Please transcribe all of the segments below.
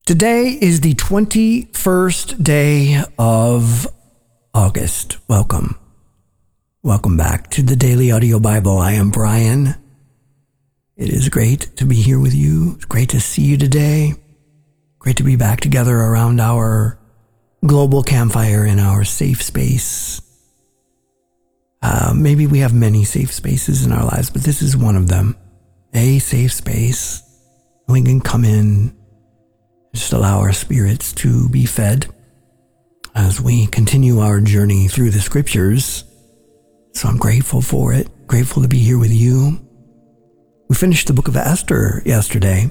Today is the 21st day of August. Welcome. Welcome back to the Daily Audio Bible. I am Brian. It is great to be here with you. It's great to see you today. Great to be back together around our global campfire in our safe space. Maybe we have many safe spaces in our lives, but this is one of them. A safe space. We can come in, just allow our spirits to be fed as we continue our journey through the scriptures. So I'm grateful for it. Grateful to be here with you. We finished the book of Esther yesterday.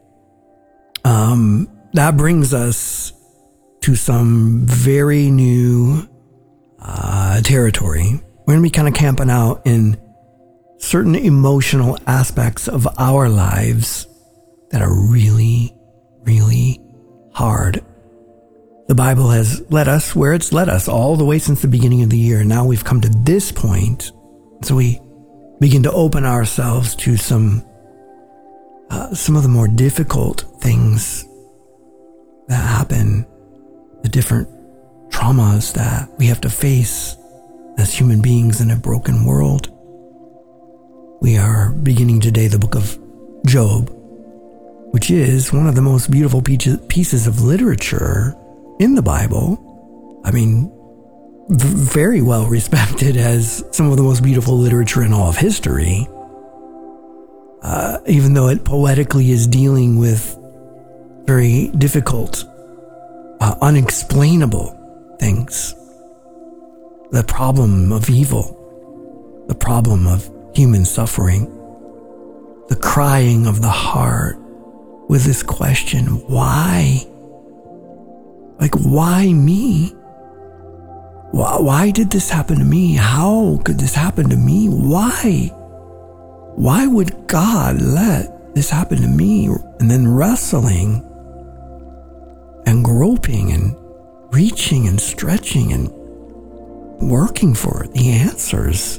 That brings us to some very new territory. We're going to be kind of camping out in certain emotional aspects of our lives that are really, really hard. The Bible has led us where it's led us all the way since the beginning of the year. Now we've come to this point. So we begin to open ourselves to some of the more difficult things that happen, the different traumas that we have to face as human beings in a broken world. We are beginning today the book of Job, which is one of the most beautiful pieces of literature in the Bible. I mean, very well respected as some of the most beautiful literature in all of history. Even though it poetically is dealing with very difficult, unexplainable things. The problem of evil, the problem of human suffering, the crying of the heart with this question, why? Like, why me? Why did this happen to me? How could this happen to me? Why? Why would God let this happen to me? And then wrestling and groping and reaching and stretching and working for the answers.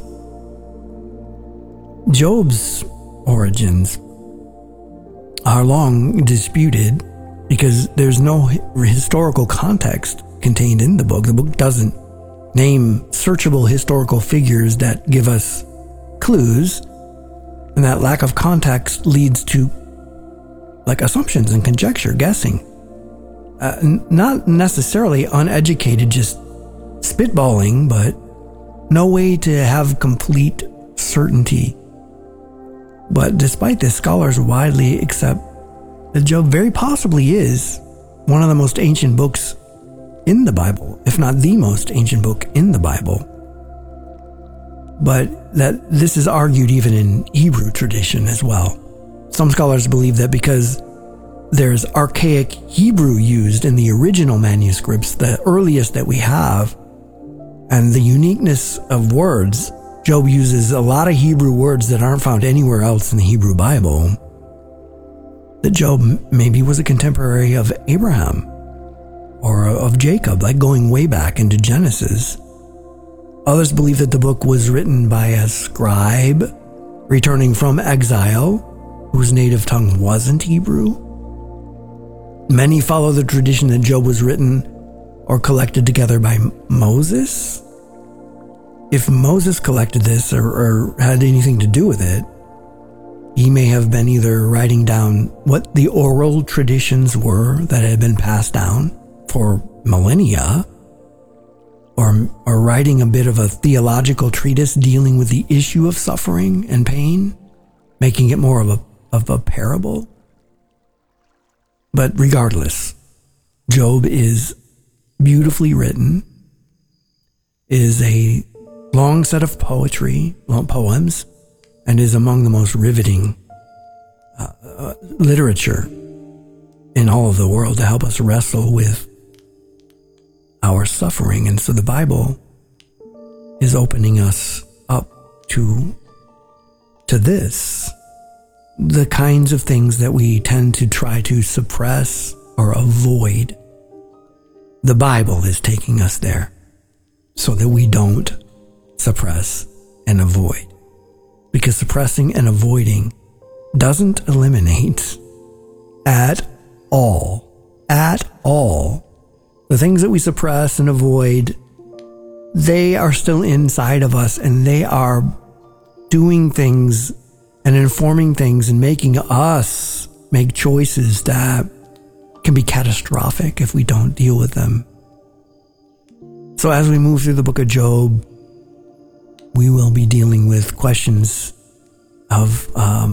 Job's origins are long disputed because there's no historical context contained in the book. The book doesn't name searchable historical figures that give us clues, and that lack of context leads to assumptions and conjecture, guessing. Not necessarily uneducated, just spitballing, but no way to have complete certainty. But despite this, scholars widely accept that Job very possibly is one of the most ancient books in the Bible, if not the most ancient book in the Bible. But that this is argued even in Hebrew tradition as well. Some scholars believe that because there's archaic Hebrew used in the original manuscripts, the earliest that we have, and the uniqueness of words, Job uses a lot of Hebrew words that aren't found anywhere else in the Hebrew Bible. That Job maybe was a contemporary of Abraham or of Jacob, like going way back into Genesis. Others believe that the book was written by a scribe returning from exile whose native tongue wasn't Hebrew. Many follow the tradition that Job was written or collected together by Moses. If Moses collected this or had anything to do with it, he may have been either writing down what the oral traditions were that had been passed down for millennia, or writing a bit of a theological treatise dealing with the issue of suffering and pain, making it more of a parable. But regardless, Job is beautifully written, is a long set of poems, and is among the most riveting literature in all of the world to help us wrestle with our suffering. And so the Bible is opening us up to this, the kinds of things that we tend to try to suppress or avoid. The Bible is taking us there so that we don't suppress and avoid. Because suppressing and avoiding doesn't eliminate at all all. The things that we suppress and avoid, they are still inside of us, and they are doing things and informing things and making us make choices that can be catastrophic if we don't deal with them. So as we move through the book of Job, we will be dealing with questions of,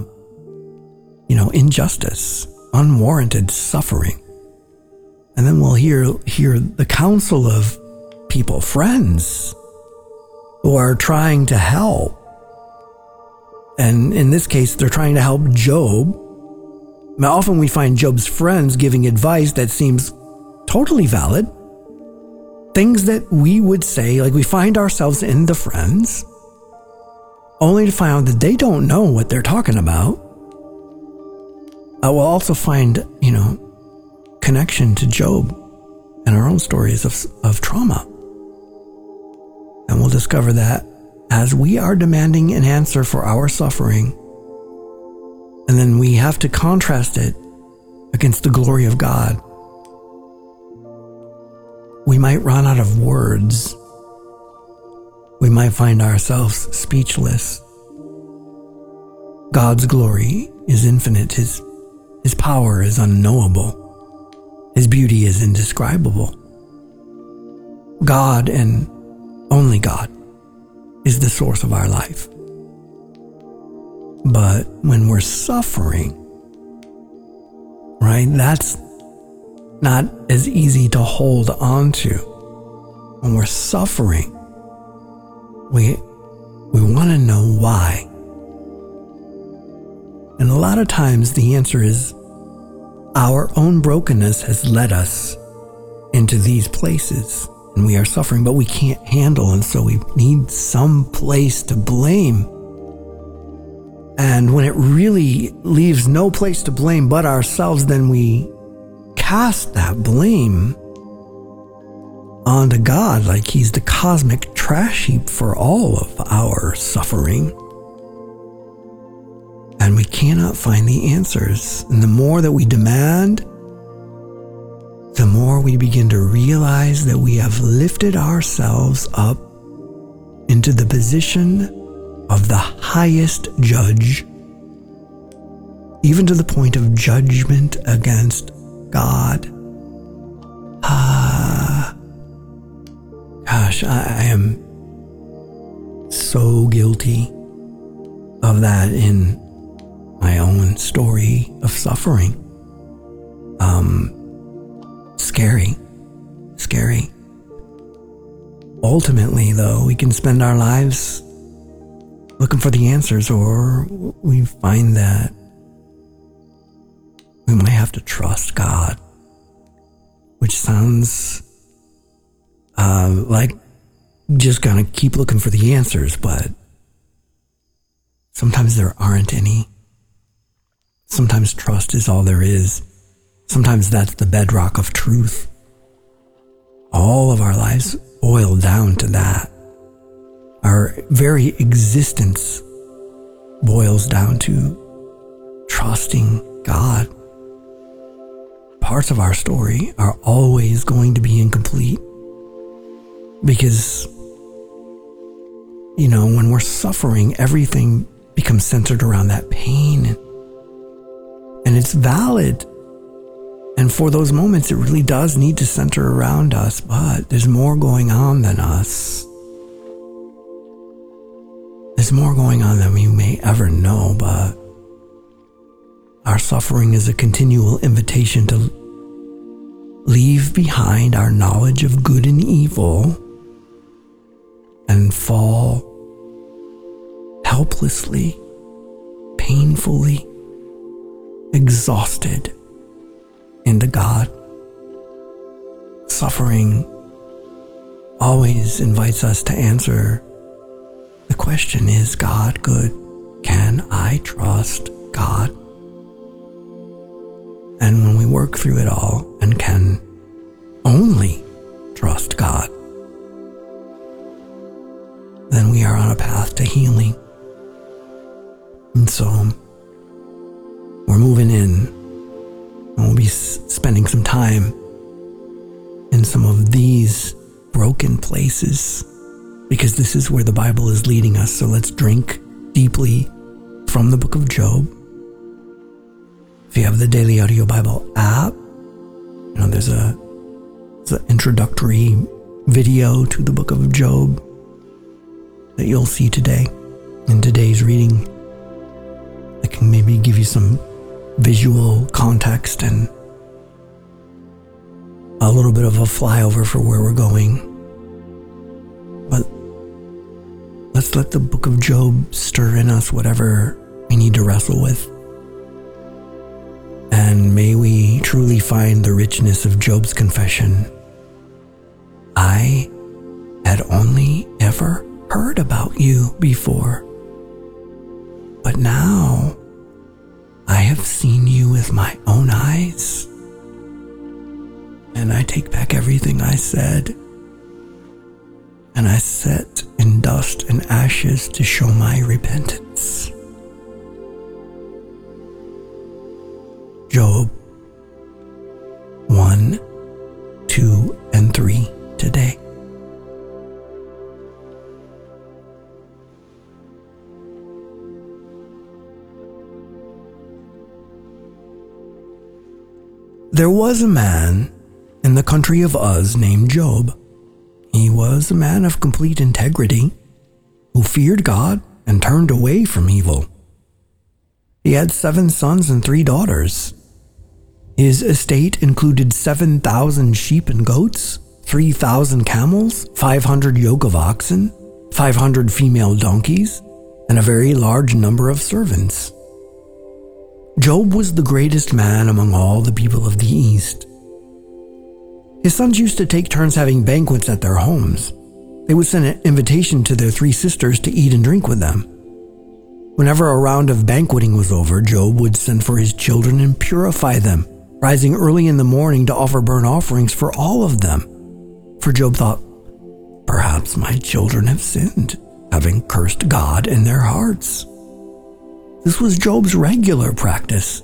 injustice, unwarranted suffering. And then we'll hear the counsel of people, friends, who are trying to help. And in this case, they're trying to help Job. Now, often we find Job's friends giving advice that seems totally valid. Things that we would say, like we find ourselves in the friends, only to find out that they don't know what they're talking about. We'll also find, connection to Job and our own stories of trauma. And we'll discover that as we are demanding an answer for our suffering, and then we have to contrast it against the glory of God, we might run out of words. We might find ourselves speechless. God's glory is infinite. His power is unknowable. His beauty is indescribable. God and only God is the source of our life. But when we're suffering, right, that's not as easy to hold on to. When we're suffering, we want to know why. And a lot of times the answer is our own brokenness has led us into these places, and we are suffering, but we can't handle, and so we need some place to blame. And when it really leaves no place to blame but ourselves, then we cast that blame onto God like he's the cosmic trash heap for all of our suffering. And we cannot find the answers. And the more that we demand, the more we begin to realize that we have lifted ourselves up into the position of the highest judge, even to the point of judgment against God. Gosh, I am so guilty of that in my own story of suffering. Scary. Ultimately, though, we can spend our lives looking for the answers, or we find that we might have to trust God, which sounds like just gonna keep looking for the answers, but sometimes there aren't any. Sometimes trust is all there is. Sometimes that's the bedrock of truth. All of our lives boil down to that. Our very existence boils down to trusting God. Parts of our story are always going to be incomplete because, when we're suffering, everything becomes centered around that pain. And it's valid. And for those moments, it really does need to center around us, but there's more going on than us. There's more going on than we may ever know, but our suffering is a continual invitation to leave behind our knowledge of good and evil and fall helplessly, painfully, exhausted into God. Suffering always invites us to answer the question, is God good? Can I trust God? And when we work through it all and can only trust God, then we are on a path to healing. And so we're moving in, and we'll be spending some time in some of these broken places, because this is where the Bible is leading us. So let's drink deeply from the book of Job. If you have the Daily Audio Bible app, there's an introductory video to the book of Job that you'll see today in today's reading. I can maybe give you some visual context and a little bit of a flyover for where we're going. But let's let the book of Job stir in us whatever we need to wrestle with. And may we truly find the richness of Job's confession. I had only ever heard about you before, but now I have seen you with my own eyes. And I take back everything I said, and I sit in dust and ashes to show my repentance. Job 1, 2, and 3 today. There was a man in the country of Uz named Job. He was a man of complete integrity, who feared God and turned away from evil. He had 7 sons and 3 daughters. His estate included 7,000 sheep and goats, 3,000 camels, 500 yoke of oxen, 500 female donkeys, and a very large number of servants. Job was the greatest man among all the people of the East. His sons used to take turns having banquets at their homes. They would send an invitation to their 3 sisters to eat and drink with them. Whenever a round of banqueting was over, Job would send for his children and purify them, rising early in the morning to offer burnt offerings for all of them. For Job thought, perhaps my children have sinned, having cursed God in their hearts. This was Job's regular practice.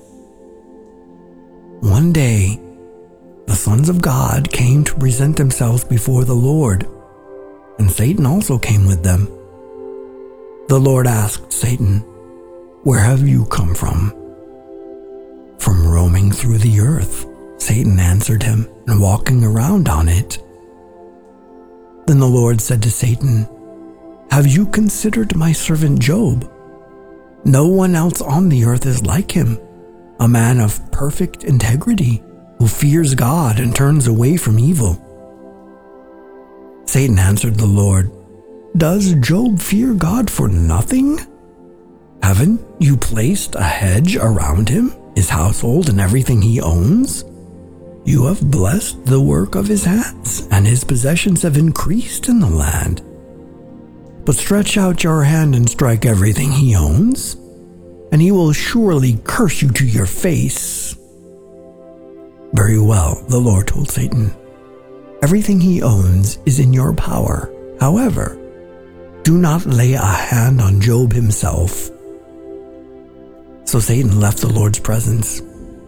One day, the sons of God came to present themselves before the Lord, and Satan also came with them. The Lord asked Satan, "Where have you come from?" "From roaming through the earth," Satan answered him, "and walking around on it." Then the Lord said to Satan, "Have you considered my servant Job? No one else on the earth is like him, a man of perfect integrity, who fears God and turns away from evil." Satan answered the Lord, "Does Job fear God for nothing? Haven't you placed a hedge around him, his household, and everything he owns? You have blessed the work of his hands, and his possessions have increased in the land. But stretch out your hand and strike everything he owns, and he will surely curse you to your face." "Very well," the Lord told Satan. "Everything he owns is in your power. However, do not lay a hand on Job himself." So Satan left the Lord's presence.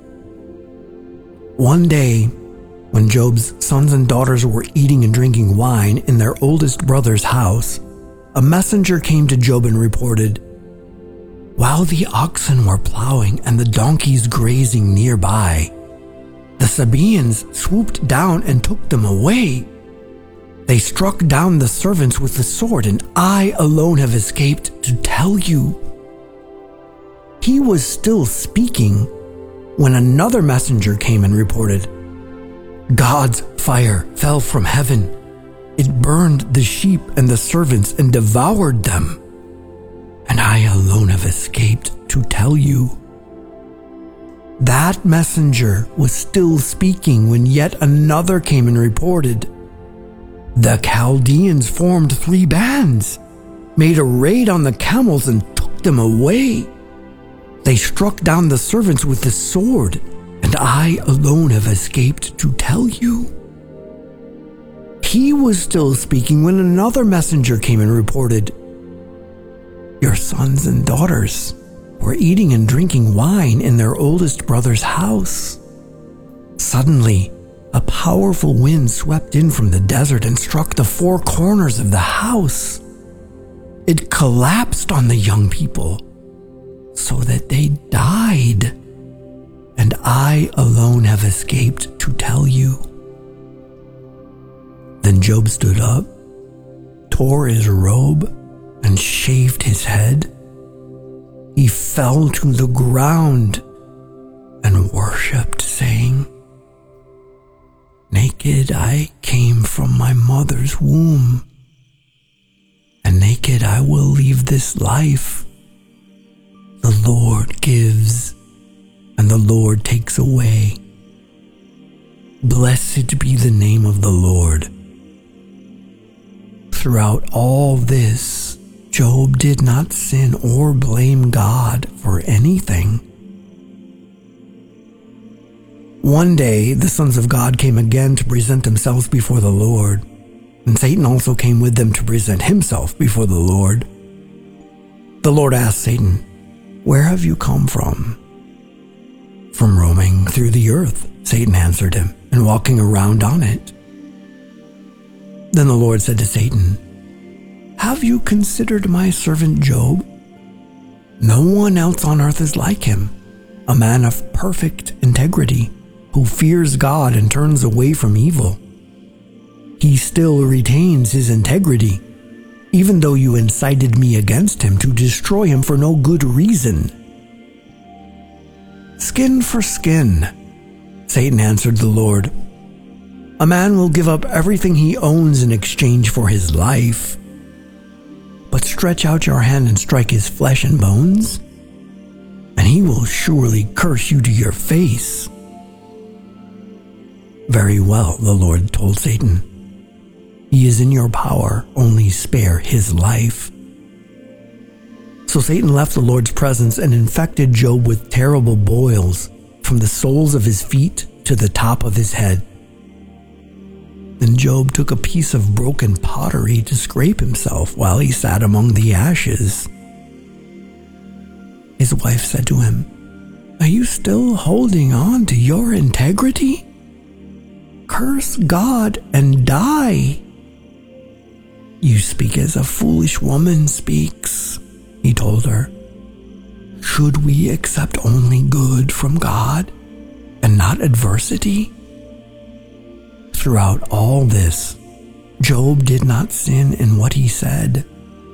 One day, when Job's sons and daughters were eating and drinking wine in their oldest brother's house, a messenger came to Job and reported, "While the oxen were plowing and the donkeys grazing nearby, the Sabaeans swooped down and took them away. They struck down the servants with the sword, and I alone have escaped to tell you." He was still speaking when another messenger came and reported, "God's fire fell from heaven. It burned the sheep and the servants and devoured them. And I alone have escaped to tell you." That messenger was still speaking when yet another came and reported, "The Chaldeans formed 3 bands, made a raid on the camels and took them away. They struck down the servants with the sword, and I alone have escaped to tell you." He was still speaking when another messenger came and reported, "Your sons and daughters were eating and drinking wine in their oldest brother's house. Suddenly, a powerful wind swept in from the desert and struck the four corners of the house. It collapsed on the young people so that they died, and I alone have escaped to tell you." Then Job stood up, tore his robe, and shaved his head. He fell to the ground and worshipped, saying, "Naked I came from my mother's womb, and naked I will leave this life. The Lord gives, and the Lord takes away. Blessed be the name of the Lord." Throughout all this, Job did not sin or blame God for anything. One day, the sons of God came again to present themselves before the Lord, and Satan also came with them to present himself before the Lord. The Lord asked Satan, "Where have you come from?" "From roaming through the earth," Satan answered him, "and walking around on it." Then the Lord said to Satan, "Have you considered my servant Job? No one else on earth is like him, a man of perfect integrity, who fears God and turns away from evil. He still retains his integrity, even though you incited me against him to destroy him for no good reason." "Skin for skin," Satan answered the Lord. "A man will give up everything he owns in exchange for his life. But stretch out your hand and strike his flesh and bones, and he will surely curse you to your face." "Very well," the Lord told Satan. "He is in your power, only spare his life." So Satan left the Lord's presence and infected Job with terrible boils from the soles of his feet to the top of his head. Then Job took a piece of broken pottery to scrape himself while he sat among the ashes. His wife said to him, "Are you still holding on to your integrity? Curse God and die." "You speak as a foolish woman speaks," he told her. "Should we accept only good from God and not adversity?" Throughout all this, Job did not sin in what he said.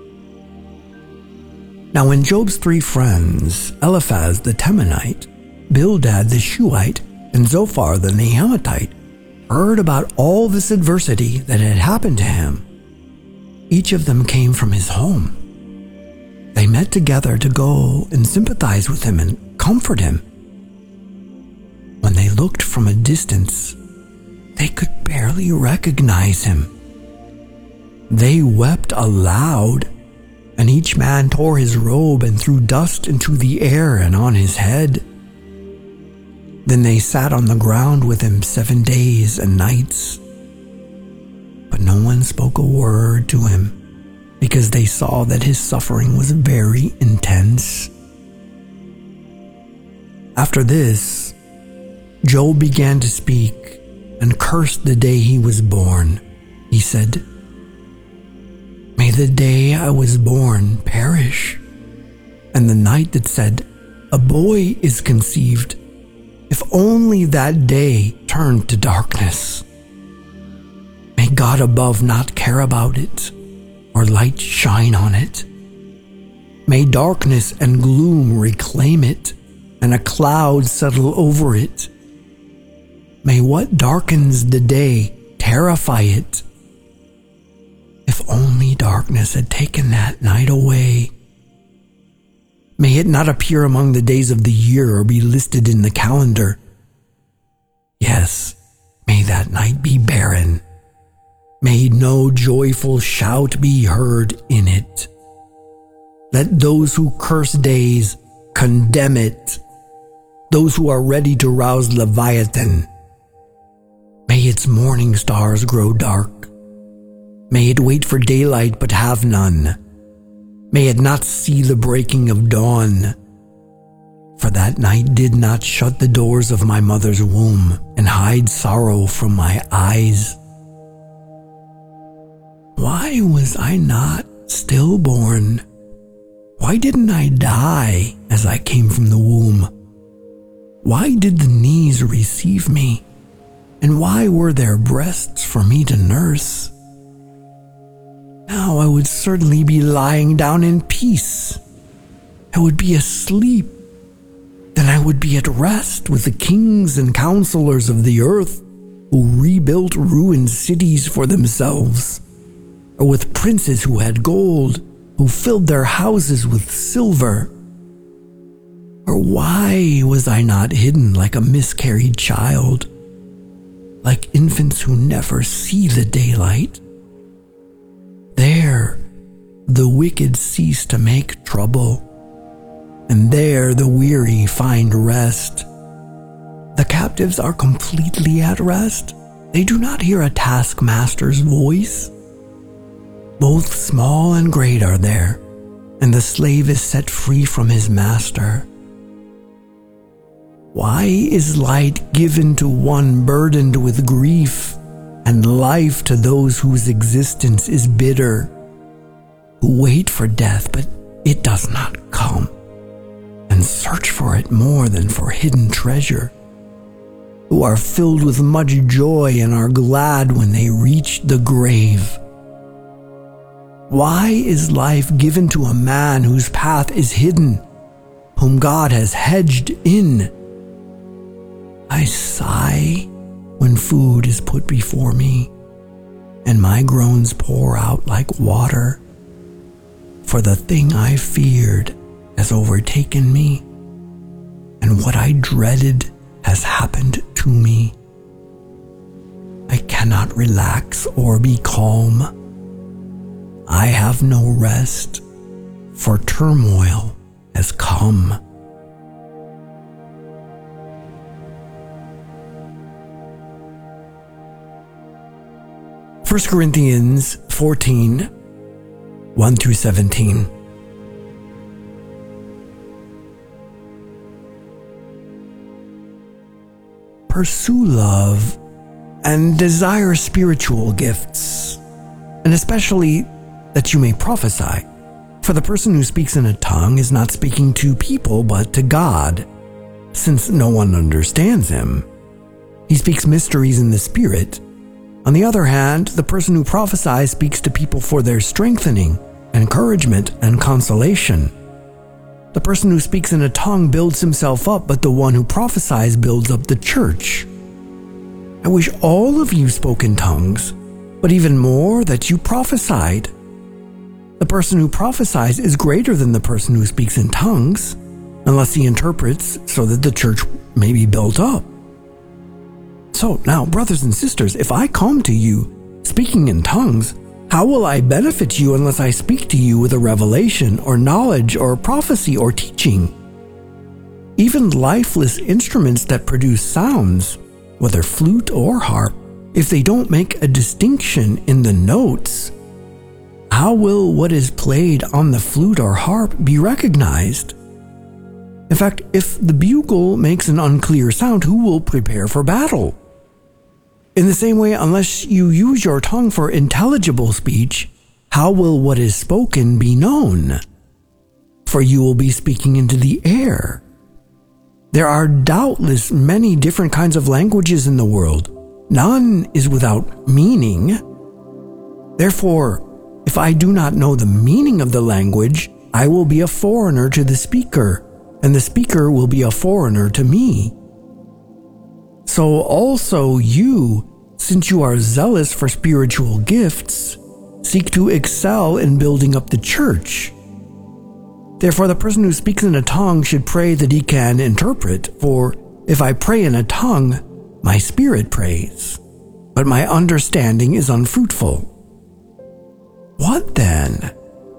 Now when Job's three friends, Eliphaz the Temanite, Bildad the Shuhite, and Zophar the Naamathite, heard about all this adversity that had happened to him, each of them came from his home. They met together to go and sympathize with him and comfort him. When they looked from a distance, they could barely recognize him. They wept aloud, and each man tore his robe and threw dust into the air and on his head. Then they sat on the ground with him 7 days and nights. But no one spoke a word to him, because they saw that his suffering was very intense. After this, Job began to speak and cursed the day he was born. He said, "May the day I was born perish, and the night that said, 'A boy is conceived,' if only that day turned to darkness. May God above not care about it, or light shine on it. May darkness and gloom reclaim it, and a cloud settle over it. May what darkens the day terrify it. If only darkness had taken that night away. May it not appear among the days of the year or be listed in the calendar. Yes, may that night be barren. May no joyful shout be heard in it. Let those who curse days condemn it, those who are ready to rouse Leviathan. May its morning stars grow dark. May it wait for daylight but have none. May it not see the breaking of dawn. For that night did not shut the doors of my mother's womb and hide sorrow from my eyes. Why was I not stillborn? Why didn't I die as I came from the womb? Why did the knees receive me? And why were there breasts for me to nurse? Now I would certainly be lying down in peace. I would be asleep. Then I would be at rest with the kings and counselors of the earth who rebuilt ruined cities for themselves, or with princes who had gold, who filled their houses with silver. Or why was I not hidden like a miscarried child, like infants who never see the daylight? There, the wicked cease to make trouble, and there the weary find rest. The captives are completely at rest. They do not hear a taskmaster's voice. Both small and great are there, and the slave is set free from his master. Why is light given to one burdened with grief, and life to those whose existence is bitter, who wait for death, but it does not come, and search for it more than for hidden treasure, who are filled with much joy and are glad when they reach the grave? Why is life given to a man whose path is hidden, whom God has hedged in? I sigh when food is put before me, and my groans pour out like water, for the thing I feared has overtaken me, and what I dreaded has happened to me. I cannot relax or be calm. I have no rest, for turmoil has come. 1 Corinthians 14, 1 through 17. Pursue love and desire spiritual gifts, and especially that you may prophesy. For the person who speaks in a tongue is not speaking to people but to God, since no one understands him. He speaks mysteries in the Spirit. On the other hand, the person who prophesies speaks to people for their strengthening, encouragement, and consolation. The person who speaks in a tongue builds himself up, but the one who prophesies builds up the church. I wish all of you spoke in tongues, but even more that you prophesied. The person who prophesies is greater than the person who speaks in tongues, unless he interprets so that the church may be built up. So now, brothers and sisters, if I come to you speaking in tongues, how will I benefit you unless I speak to you with a revelation or knowledge or prophecy or teaching? Even lifeless instruments that produce sounds, whether flute or harp, if they don't make a distinction in the notes, how will what is played on the flute or harp be recognized? In fact, if the bugle makes an unclear sound, who will prepare for battle? In the same way, unless you use your tongue for intelligible speech, how will what is spoken be known? For you will be speaking into the air. There are doubtless many different kinds of languages in the world. None is without meaning. Therefore, if I do not know the meaning of the language, I will be a foreigner to the speaker, and the speaker will be a foreigner to me. So also you, since you are zealous for spiritual gifts, seek to excel in building up the church. Therefore, the person who speaks in a tongue should pray that he can interpret, for if I pray in a tongue, my spirit prays, but my understanding is unfruitful. What then?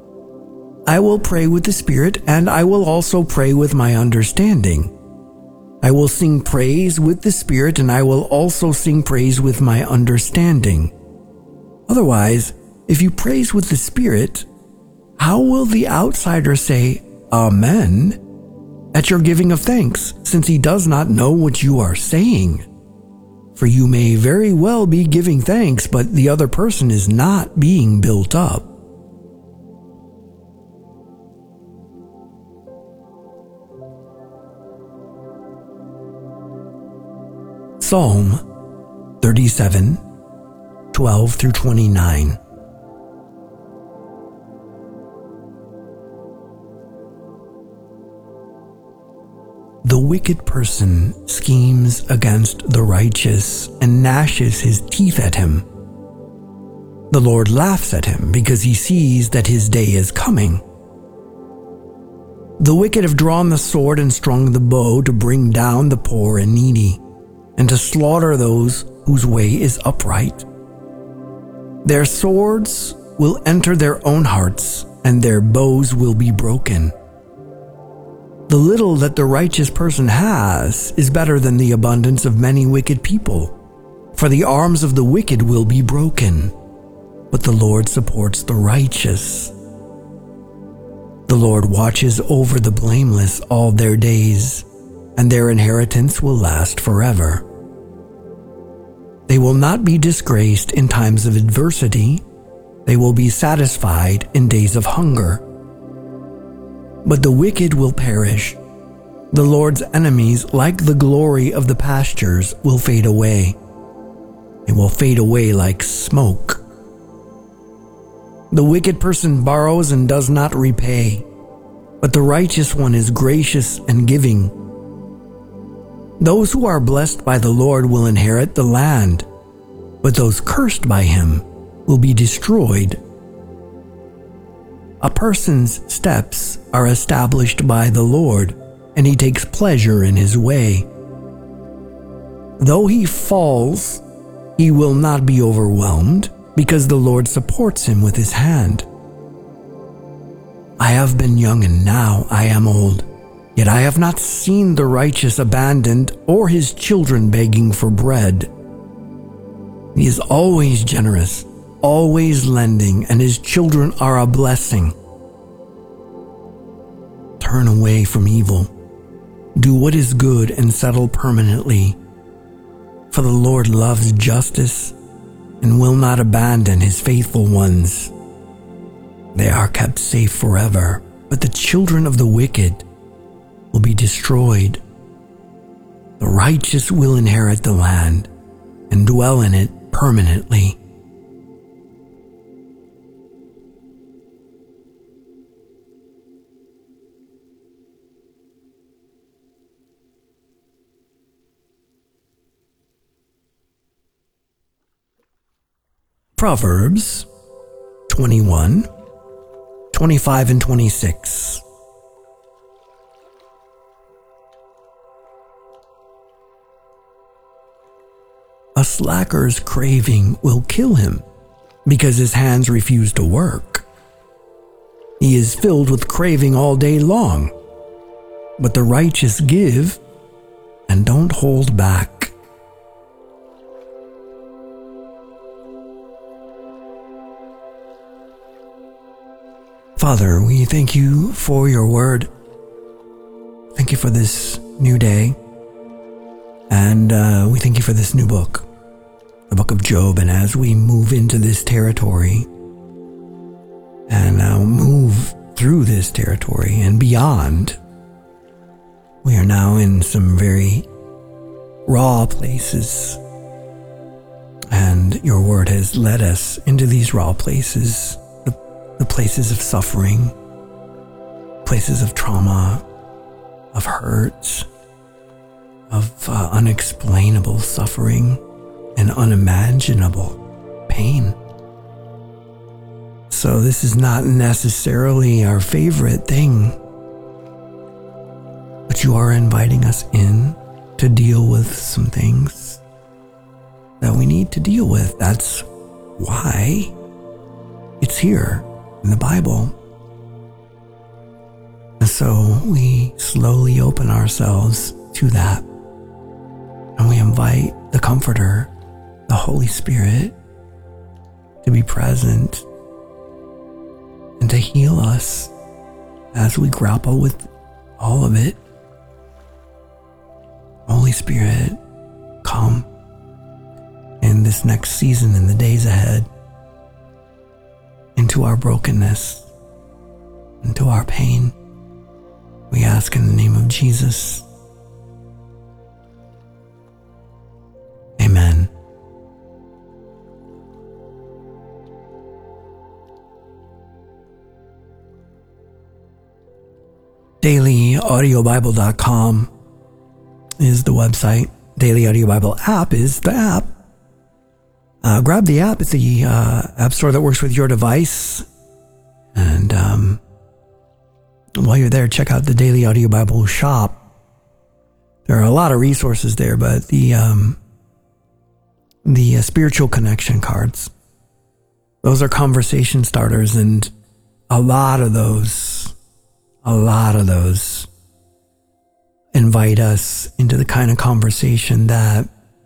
I will pray with the Spirit, and I will also pray with my understanding. I will sing praise with the Spirit, and I will also sing praise with my understanding. Otherwise, if you praise with the Spirit, how will the outsider say, Amen, at your giving of thanks, since he does not know what you are saying. For you may very well be giving thanks, but the other person is not being built up. Psalm 37, 12 through 29. The wicked person schemes against the righteous and gnashes his teeth at him. The Lord laughs at him because he sees that his day is coming. The wicked have drawn the sword and strung the bow to bring down the poor and needy, and to slaughter those whose way is upright. Their swords will enter their own hearts, and their bows will be broken. The little that the righteous person has is better than the abundance of many wicked people, for the arms of the wicked will be broken, but the Lord supports the righteous. The Lord watches over the blameless all their days, and their inheritance will last forever. They will not be disgraced in times of adversity. They will be satisfied in days of hunger. But the wicked will perish. The Lord's enemies, like the glory of the pastures, will fade away. They will fade away like smoke. The wicked person borrows and does not repay, but the righteous one is gracious and giving. Those who are blessed by the Lord will inherit the land, but those cursed by him will be destroyed. A person's steps are established by the Lord, and he takes pleasure in his way. Though he falls, he will not be overwhelmed, because the Lord supports him with his hand. I have been young and now I am old, yet I have not seen the righteous abandoned or his children begging for bread. He is always generous, always lending, and his children are a blessing. Turn away from evil. Do what is good and settle permanently. For the Lord loves justice and will not abandon his faithful ones. They are kept safe forever, but the children of the wicked will be destroyed. The righteous will inherit the land and dwell in it permanently. Proverbs 21, 25 and 26. A slacker's craving will kill him because his hands refuse to work. He is filled with craving all day long, but the righteous give and don't hold back. Father, we thank you for your word. Thank you for this new day. And we thank you for this new book, the book of Job. And as we move into this territory and now move through this territory and beyond, we are now in some very raw places. And your word has led us into these raw places, the places of suffering, places of trauma, of hurt, of unexplainable suffering and unimaginable pain. So this is not necessarily our favorite thing, but you are inviting us in to deal with some things that we need to deal with. That's why it's here in the Bible. And so we slowly open ourselves to that. And we invite the Comforter, the Holy Spirit, to be present and to heal us as we grapple with all of it Holy Spirit, come in this next season, in the days ahead, into our brokenness, into our pain. We ask in the name of Jesus. Amen. DailyAudioBible.com is the website. Daily Audio Bible app is the app. Grab the app at the app store that works with your device. And while you're there, check out the Daily Audio Bible shop. There are a lot of resources there, but the spiritual connection cards, those are conversation starters, and a lot of those invite us into the kind of conversation that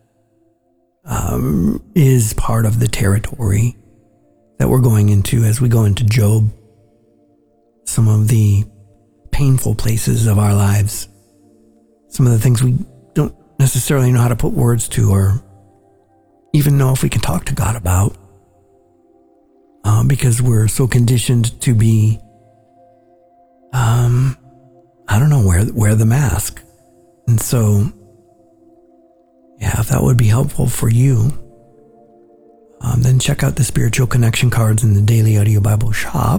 is part of the territory that we're going into as we go into Job. Some of the painful places of our lives, some of the things we don't necessarily know how to put words to or even know if we can talk to God about, because we're so conditioned to be wear the mask. And so, yeah, if that would be helpful for you, then check out the spiritual connection cards in the Daily Audio Bible shop.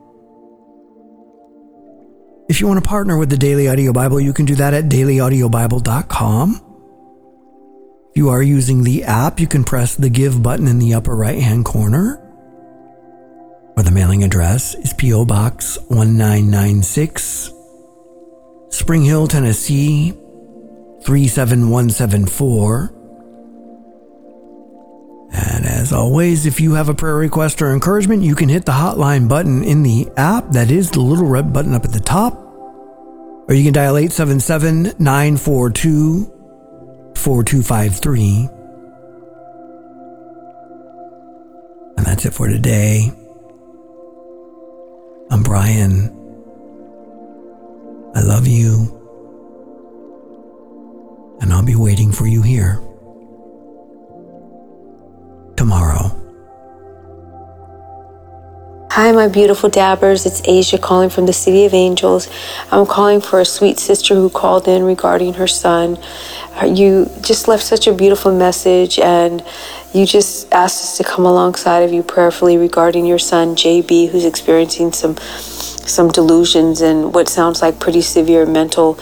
If you want to partner with the Daily Audio Bible, you can do that at dailyaudiobible.com. If you are using the app, you can press the Give button in the upper right-hand corner, or the mailing address is P.O. Box 1996, Spring Hill, Tennessee 37174. And as always, if you have a prayer request or encouragement, you can hit the hotline button in the app. That is the little red button up at the top. Or you can dial 877-942-4253. And that's it for today. I'm Brian. I love you. And I'll be waiting for you here tomorrow. Hi, my beautiful dabbers. It's Asia calling from the City of Angels. I'm calling for a sweet sister who called in regarding her son. You just left such a beautiful message, and you just asked us to come alongside of you prayerfully regarding your son, JB, who's experiencing some delusions and what sounds like pretty severe mental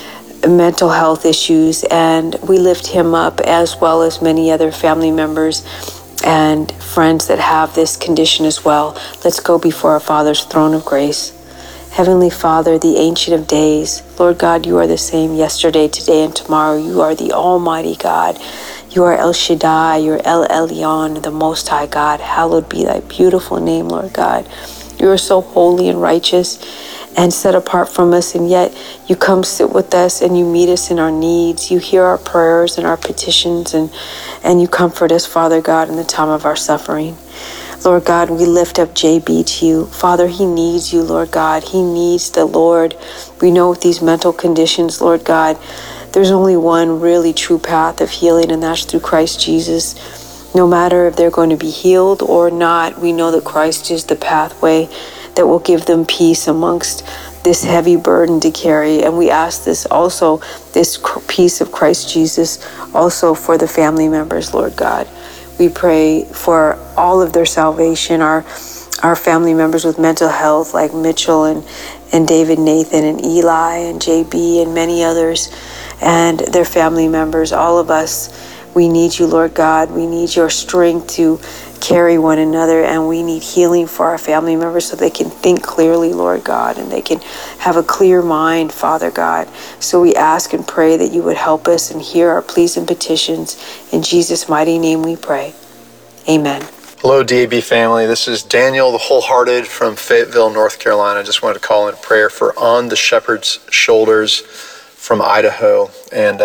health issues. And we lift him up, as well as many other family members and friends that have this condition as well. Let's go before our Father's throne of grace. Heavenly Father, the Ancient of Days, Lord God, you are the same yesterday, today, and tomorrow. You are the Almighty God. You are El Shaddai, you are El Elyon, the Most High God. Hallowed be thy beautiful name, Lord God. You are so holy and righteous and set apart from us, and yet you come sit with us and you meet us in our needs. You hear our prayers and our petitions, and you comfort us, Father God, in the time of our suffering. Lord God, we lift up JB to you. Father, he needs you, Lord God. He needs the Lord. We know with these mental conditions, Lord God, there's only one really true path of healing, and that's through Christ Jesus. No matter if they're going to be healed or not, we know that Christ is the pathway that will give them peace amongst this heavy burden to carry. And we ask this also, this peace of Christ Jesus, also for the family members, Lord God. We pray for all of their salvation, our family members with mental health like Mitchell and David Nathan and Eli and JB and many others, and their family members, all of us. We need you, Lord God. We need your strength to carry one another, and we need healing for our family members so they can think clearly, Lord God, and they can have a clear mind, Father God. So we ask and pray that you would help us and hear our pleas and petitions. In Jesus' mighty name we pray. Amen. Hello, DAB family. This is Daniel the Wholehearted from Fayetteville, North Carolina. I just wanted to call in prayer for On the Shepherd's Shoulders from Idaho. And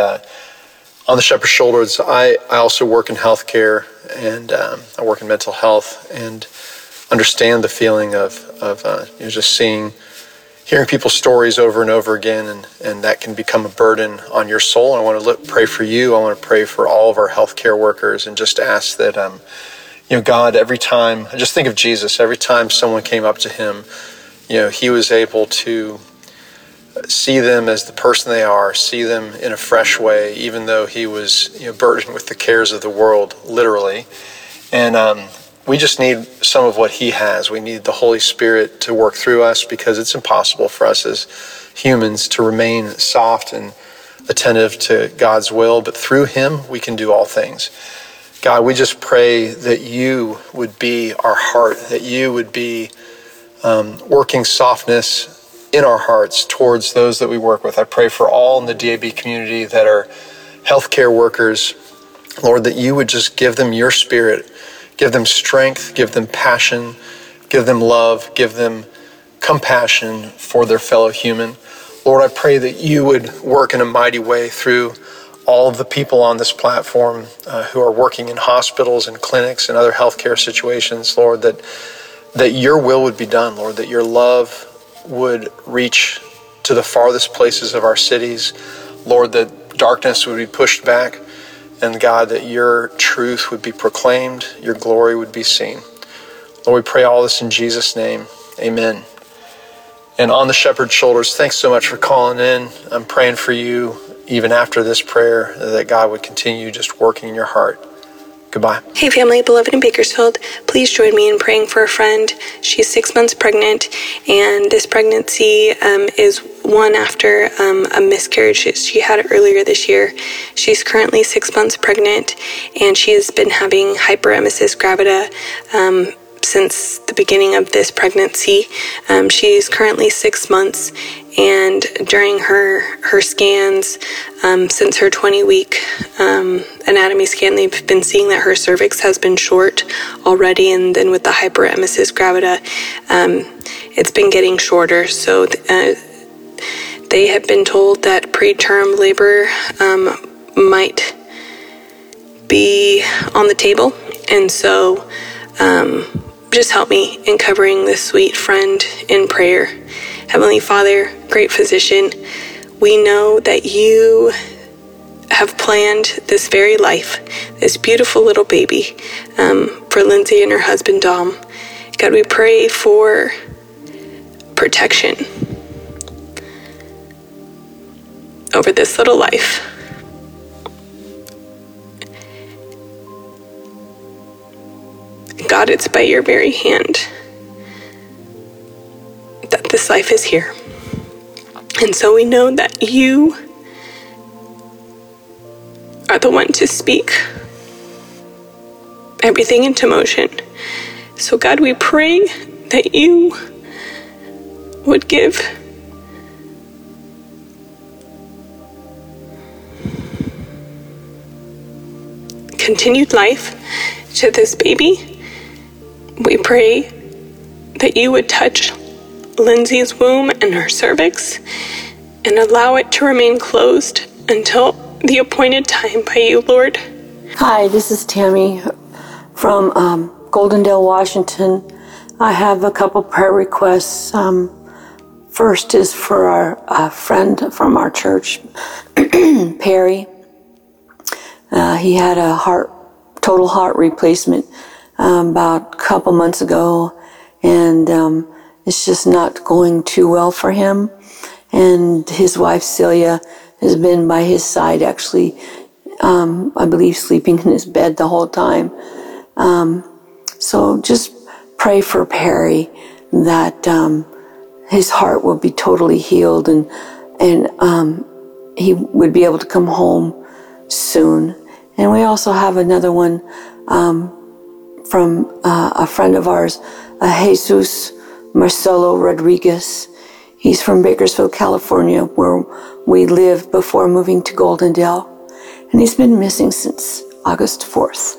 On the Shepherd's Shoulders, I also work in healthcare, and I work in mental health, and understand the feeling of just seeing hearing people's stories over and over again, and that can become a burden on your soul. I want to pray for you. I want to pray for all of our healthcare workers and just ask that, God, every time, I just think of Jesus, every time someone came up to him, he was able to see them as the person they are, see them in a fresh way, even though he was burdened with the cares of the world, literally. And we just need some of what he has. We need the Holy Spirit to work through us, because it's impossible for us as humans to remain soft and attentive to God's will. But through him, we can do all things. God, we just pray that you would be our heart, that you would be working softness in our hearts towards those that we work with. I pray for all in the DAB community that are healthcare workers, Lord, that you would just give them your Spirit. Give them strength, give them passion, give them love, give them compassion for their fellow human. Lord, I pray that you would work in a mighty way through all of the people on this platform who are working in hospitals and clinics and other healthcare situations, Lord, that your will would be done, Lord, that your love would reach to the farthest places of our cities, Lord, that darkness would be pushed back, and God, that your truth would be proclaimed, your glory would be seen. Lord, we pray all this in Jesus' name. Amen. And on the Shepherd's Shoulders, thanks so much for calling in. I'm praying for you, even after this prayer, that God would continue just working in your heart. Goodbye. Hey family, beloved in Bakersfield, please join me in praying for a friend. She's 6 months pregnant, and this pregnancy is one after a miscarriage she had earlier this year. She's currently 6 months pregnant, and she has been having hyperemesis gravida since the beginning of this pregnancy. She's currently 6 months, and during her scans, since her 20-week anatomy scan, they've been seeing that her cervix has been short already, and then with the hyperemesis gravida, it's been getting shorter. So they have been told that preterm labor might be on the table, and so just help me in covering this sweet friend in prayer. Heavenly Father, great physician, we know that you have planned this very life, this beautiful little baby, for Lindsay and her husband Dom. God, we pray for protection over this little life. God, it's by your very hand that this life is here. And so we know that you are the one to speak everything into motion. So God, we pray that you would give continued life to this baby. We pray that you would touch Lindsay's womb and her cervix and allow it to remain closed until the appointed time by you, Lord. Hi, this is Tammy from Goldendale, Washington. I have a couple prayer requests. First is for our friend from our church, Perry. He had a total heart replacement about a couple months ago, and it's just not going too well for him. And his wife Celia has been by his side, actually, I believe sleeping in his bed the whole time. So just pray for Perry that his heart will be totally healed, and he would be able to come home soon. And we also have another one from a friend of ours, Jesus Marcelo Rodriguez. He's from Bakersfield, California, where we lived before moving to Goldendale. And he's been missing since August 4th.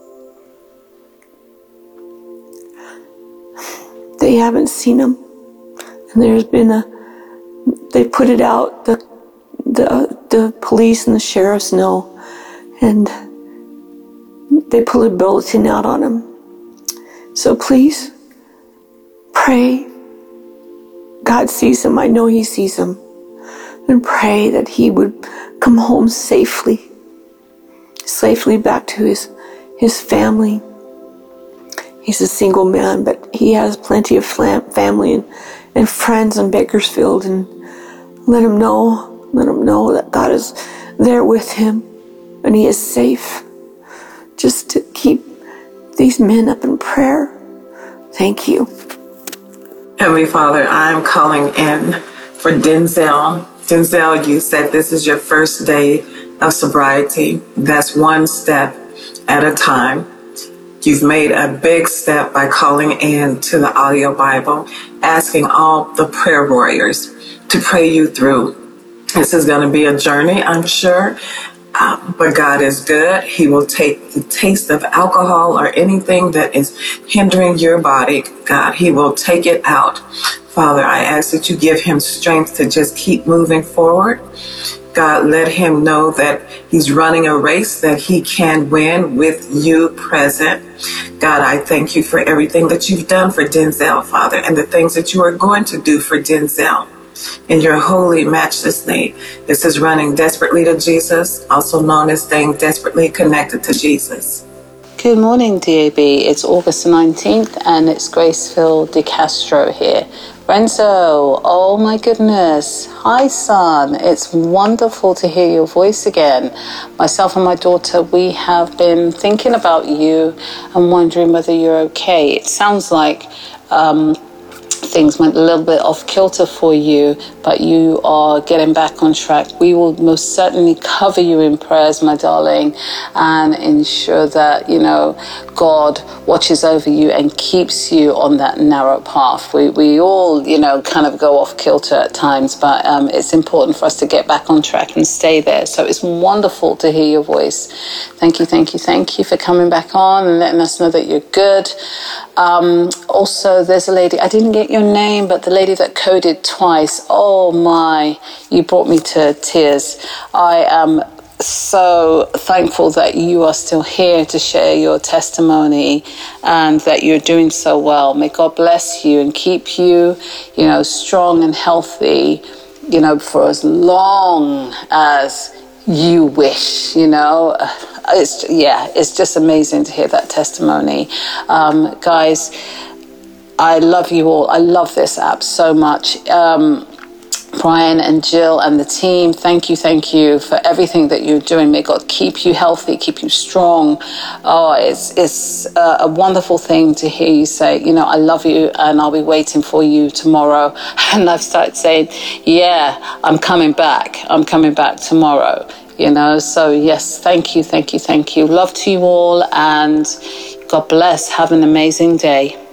They haven't seen him. And there's been they put it out, the police and the sheriffs know. And they put a bulletin out on him. So please, pray God sees him. I know he sees him. And pray that he would come home safely back to his family. He's a single man, but he has plenty of family and friends in Bakersfield. And let him know that God is there with him and he is safe. Just to keep these men up in prayer. Thank you. Heavenly Father, I'm calling in for Denzel. Denzel, you said this is your first day of sobriety. That's one step at a time. You've made a big step by calling in to the audio Bible, asking all the prayer warriors to pray you through. This is going to be a journey, I'm sure, but God is good. He will take the taste of alcohol or anything that is hindering your body, God, he will take it out. Father, I ask that you give him strength to just keep moving forward. God, let him know that he's running a race that he can win with you present. God, I thank you for everything that you've done for Denzel, Father, and the things that you are going to do for Denzel. In your holy, matchless name, this is Running Desperately to Jesus, also known as Staying Desperately Connected to Jesus. Good morning, DAB. It's August 19th, and it's Graceville DeCastro here. Renzo, oh my goodness. Hi, son. It's wonderful to hear your voice again. Myself and my daughter, we have been thinking about you and wondering whether you're okay. It sounds like things went a little bit off kilter for you, but you are getting back on track. We will most certainly cover you in prayers, my darling, and ensure that, God watches over you and keeps you on that narrow path. We all, kind of go off kilter at times, but it's important for us to get back on track and stay there. So it's wonderful to hear your voice. Thank you for coming back on and letting us know that you're good. Also, there's a lady, I didn't get your name, but the lady that coded twice, oh my, you brought me to tears. I am so thankful that you are still here to share your testimony and that you're doing so well. May God bless you and keep you, strong and healthy, for as long as you wish, It's just amazing to hear that testimony. Guys, I love you all. I love this app so much. Brian and Jill and the team, thank you for everything that you're doing. May God keep you healthy, keep you strong. Oh, it's a wonderful thing to hear you say, I love you and I'll be waiting for you tomorrow. And I've started saying, yeah, I'm coming back tomorrow. So yes, thank you. Love to you all and God bless. Have an amazing day.